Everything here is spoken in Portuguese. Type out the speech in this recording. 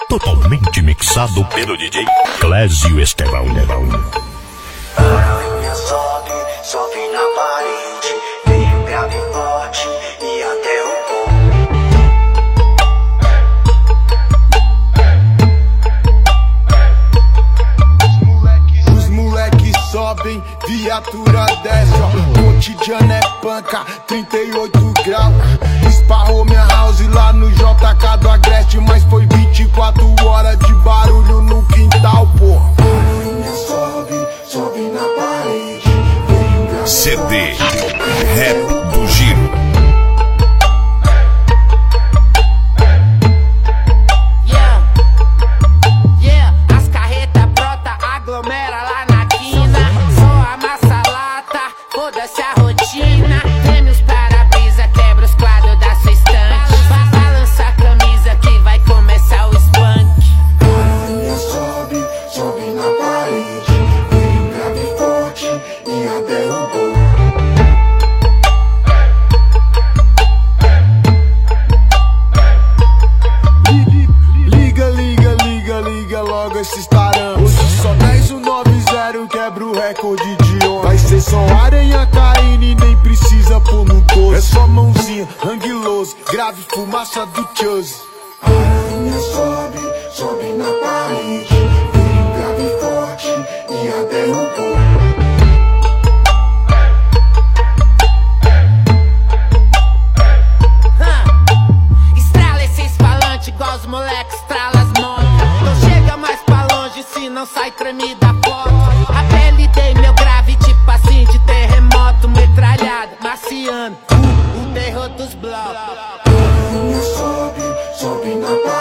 Totalmente mixado pelo DJ Clésio Estevão. Rainha sobe, sobe na parede, veio grave e forte e até o bom. Os moleques sobem, viatura desce, ó. Cotidiano é panca, 38 graus. Esparrou minha house lá no JK do Agreste, mas foi 24 horas de barulho no quintal, pô. Rainha sobe, sobe na parede, veio grave e CD forte. Rap do Giro. As carretas brota, aglomera lá na quina. Só amassa lata, foda-se a rotina. Treme os para-brisa, quebra os quadros da sua estante. Balança a camisa que vai começar o spunk. Rainha sobe, sobe na parede, veio grave e forte e a derrubou. Liga logo esses tarampos. Hoje só 10-1-9-0 quebra o recorde de ontem. Vai ser só aranha caindo e nem precisa pôr no 12. É só mãozinha, anguilose, grave fumaça do Chuzzy. Rainha sobe, sobe na parede, veio grave e forte e a derrubou. Estrala esses falantes igual os moleques estrala as mãos. Não chega mais pra longe se não sai tremida a foto. A pele dei meu grave tipo assim de terremoto. Metralhada, maciando, o terror dos blocos. Rainha sobe, sobe na parede.